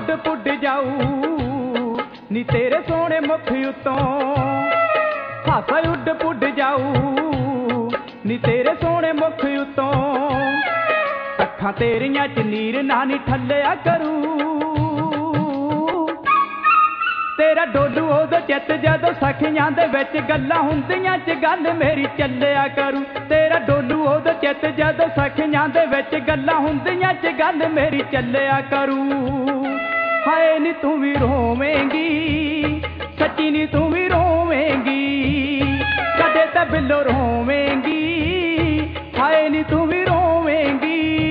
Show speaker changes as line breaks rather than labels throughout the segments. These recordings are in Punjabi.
ਉੱਡ ਪੁੱਡ ਜਾਊ ਨੀ ਤੇਰੇ ਸੋਹਣੇ ਮੁਖ ਉੱਤੋਂ, ਹਾਸਾ ਉੱਡ ਪੁੱਡ ਜਾਊ ਨੀ ਤੇਰੇ ਸੋਹਣੇ ਮੁਖ ਉੱਤੋਂ। ਅੱਖਾਂ ਤੇਰੀਆਂ ਚ ਨੀਰ ਨਾ ਨੀ ਠੱਲਿਆ ਕਰੂ, ਤੇਰਾ ਡੋਲੂ ਉਦੋਂ ਚਿੱਤ ਜਦੋਂ ਸਖੀਆਂ ਦੇ ਵਿੱਚ ਗੱਲਾਂ ਹੁੰਦੀਆਂ ਚ ਗੱਲ ਮੇਰੀ ਚੱਲਿਆ ਕਰੂ। ਤੇਰਾ ਡੋਲੂ ਉਦੋਂ ਚਿੱਤ ਜਦੋਂ ਸਖੀਆਂ ਦੇ ਵਿੱਚ ਗੱਲਾਂ ਹੁੰਦੀਆਂ ਚ ਗੱਲ ਮੇਰੀ ਚੱਲਿਆ ਕਰੂ। ਹਾਏ ਨੀ ਤੂੰ ਵੀ ਰੋਵੇਂਗੀ, ਸੱਚੀ ਨੀ ਤੂੰ ਵੀ ਰੋਵੇਂਗੀ, ਕਦੇ ਤਾਂ ਬਿੱਲੋ ਰੋਵੇਂਗੀ। ਹਾਏ ਨੀ ਤੂੰ ਵੀ ਰੋਵੇਂਗੀ।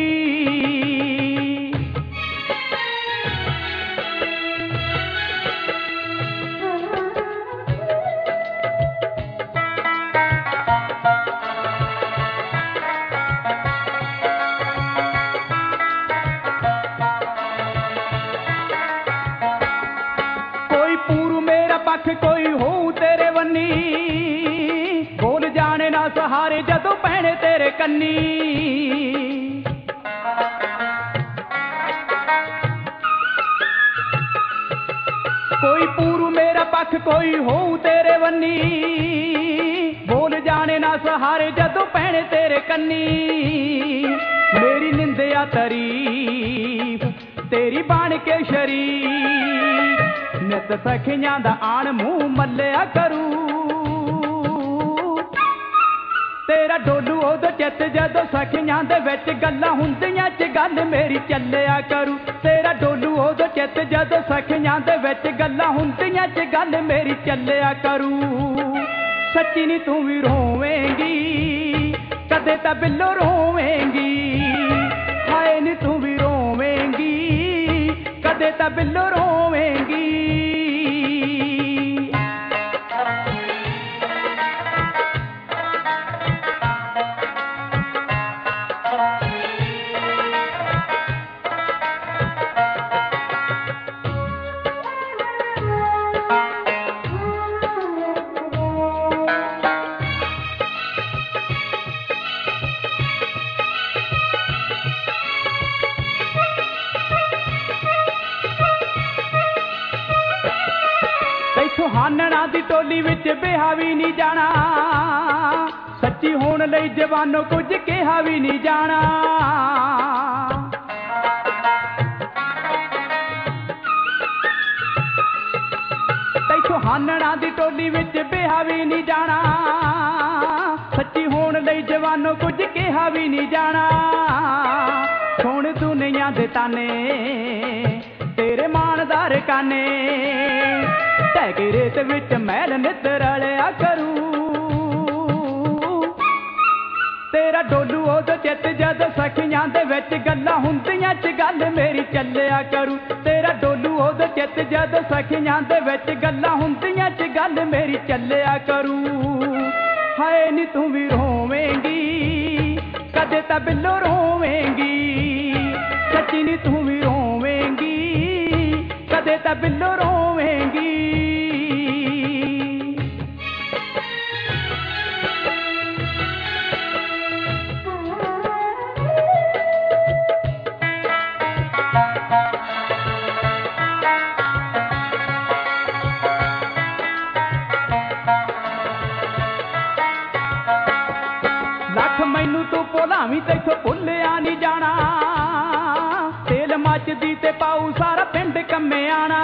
ਕੋਈ ਹੋਊ ਤੇਰੇ ਵੰਨੀ, ਬੋਲ ਜਾਣੇ ਨਾ ਸਹਾਰੇ ਜਦੋਂ ਪੈਣੇ ਤੇਰੇ ਕੰਨੀ। ਕੋਈ ਪੂਰੂ ਮੇਰਾ ਪੱਖ ਕੋਈ ਹੋਊ ਤੇਰੇ ਵੰਨੀ, ਬੋਲ ਜਾਣੇ ਨਾ ਸਹਾਰੇ ਜਦੋਂ ਪੈਣੇ ਤੇਰੇ ਕੰਨੀ। ਮੇਰੀ ਨਿੰਦਿਆ ਤਾਰੀਫ ਤੇਰੀ ਬਣ ਕੇ ਸ਼ਰੀਕ, ਨਿਤ ਸਖੀਆਂ ਦਾ ਆਣ ਮੂੰਹ ਮੱਲਿਆ ਕਰੂ। ਤੇਰਾ ਡੋਲੂ ਉਦੋਂ ਚਿੱਤ ਜਦੋਂ ਸਖੀਆਂ ਦੇ ਵਿੱਚ ਗੱਲਾਂ ਹੁੰਦੀਆਂ ਚ ਗੱਲ ਮੇਰੀ ਚੱਲਿਆ ਕਰੂ। ਤੇਰਾ ਡੋਲੂ ਉਦੋਂ ਚਿੱਤ ਜਦੋਂ ਸਖੀਆਂ ਦੇ ਵਿੱਚ ਗੱਲਾਂ ਹੁੰਦੀਆਂ ਚ ਗੱਲ ਮੇਰੀ ਚੱਲਿਆ ਕਰੂ। ਸੱਚੀ ਨੀ ਤੂੰ ਵੀ ਰੋਵੇਂਗੀ, ਕਦੇ ਤਾਂ ਬਿੱਲੋ ਰੋਵੇਂਗੀ। ਹਾਏ ਨੀ ਤੂੰ ਵੀ ਰੋਵੇਂਗੀ, ਕਦੇ ਤਾਂ ਬਿੱਲੋ ਰੋਵੇਂਗੀ। ਹਾਨਣਾ ਦੀ ਟੋਲੀ ਵਿੱਚ ਬਿਹਾ ਵੀ ਨਹੀਂ ਜਾਣਾ, ਸੱਚੀ ਹੋਣ ਲਈ ਜਵਾਨੋ ਕੁਝ ਕਿਹਾ ਵੀ ਨਹੀਂ ਜਾਣਾ। ਤੈਥੋਂ ਹਾਨਣਾ ਦੀ ਟੋਲੀ ਵਿੱਚ ਬਿਹਾ ਵੀ ਨਹੀਂ ਜਾਣਾ, ਸੱਚੀ ਹੋਣ ਲਈ ਜਵਾਨੋ ਕੁਝ ਕਿਹਾ ਵੀ ਨਹੀਂ ਜਾਣਾ। ਸੁਣ ਦੁਨੀਆਂ ਦੇ ਤਾਨੇ ਤੇਰੇ ਮਾਣਦਾਰ ਕਾਨੇ, ਢਹਿ ਕੇ ਰੇਤ ਵਿੱਚ ਮੈਲ ਨਿੱਤ ਰਲਿਆ ਕਰੂ। ਤੇਰਾ ਡੋਲੂ ਉਦੋਂ ਚਿੱਤ ਜਦੋਂ ਸਖੀਆਂ ਦੇ ਵਿੱਚ ਗੱਲਾਂ ਹੁੰਦੀਆਂ ਚ ਗੱਲ ਮੇਰੀ ਚੱਲਿਆ ਕਰੂ। ਤੇਰਾ ਡੋਲੂ ਉਦੋਂ ਚਿੱਤ ਜਦੋਂ ਸਖੀਆਂ ਦੇ ਵਿੱਚ ਗੱਲਾਂ ਹੁੰਦੀਆਂ ਚ ਗੱਲ ਮੇਰੀ ਚੱਲਿਆ ਕਰੂ। ਹਾਏ ਨੀ ਤੂੰ ਵੀ ਰੋਵੇਂਗੀ, ਕਦੇ ਤਾਂ ਬਿੱਲੋ ਰੋਵੇਂਗੀ। ਸੱਚੀ ਨੀ ਤੂੰ ਵੀ ਰੋਵੇਂਗੀ, ਕਦੇ ਤਾਂ ਬਿੱਲੋ ਰੋਵੇਂਗੀ। ਲੱਖ ਮੈਨੂੰ ਤੂੰ ਭੁਲਾਵੀਂ ਤੈਥੋਂ ਭੁੱਲਿਆ ਨਹੀਂ ਜਾਣਾ, ਤੇਲ ਮੱਚਦੀ ਤੇ ਪਾਊ ਸਾਰਾ ਪਿੰਡ ਕੰਮੇ ਆਣਾ।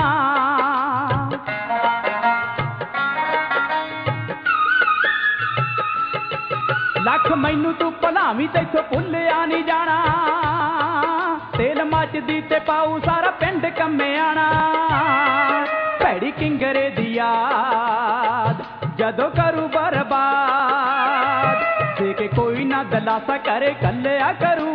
ਲੱਖ ਮੈਨੂੰ ਤੂੰ ਭੁਲਾਵੀਂ ਤੈਥੋਂ ਭੁੱਲਿਆ ਨਹੀਂ ਜਾਣਾ, ਤੇਲ ਮੱਚਦੀ ਤੇ ਪਾਊ ਸਾਰਾ ਪਿੰਡ ਕੰਮੇ ਆਣਾ। ਭੈੜੀ ਕਿੰਗਰੇ ਦੀ ਯਾਦ ਜਦੋਂ ਕਰੂ ਬਰਬਾਦ, ਦੇ ਕੇ ਕੋਈ ਨਾ ਦਲਾਸਾ ਕਰੇ ਕੱਲਿਆ ਕਰੂ।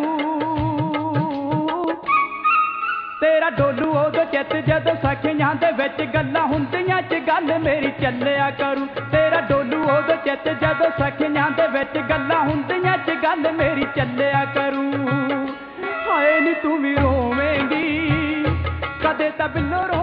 ਤੇਰਾ ਡੋਲੂ ਉਦੋਂ ਚਿੱਤ ਜਦੋਂ ਸਖੀਆਂ ਦੇ ਵਿੱਚ ਗੱਲਾਂ ਹੁੰਦੀਆਂ ਚ ਗੱਲ ਮੇਰੀ ਚੱਲਿਆ ਕਰੂ। ਤੇਰਾ ਡੋਲੂ ਉਦੋਂ ਚਿੱਤ ਜਦੋਂ ਸਖੀਆਂ ਦੇ ਵਿੱਚ ਗੱਲਾਂ ਹੁੰਦੀਆਂ ਚ ਗੱਲ ਮੇਰੀ ਚੱਲਿਆ ਕਰੂ। ਹਾਏ ਨੀ ਤੂੰ ਵੀ ਰੋਵੇਂਗੀ, ਕਦੇ ਤਾਂ ਬਿੱਲੋ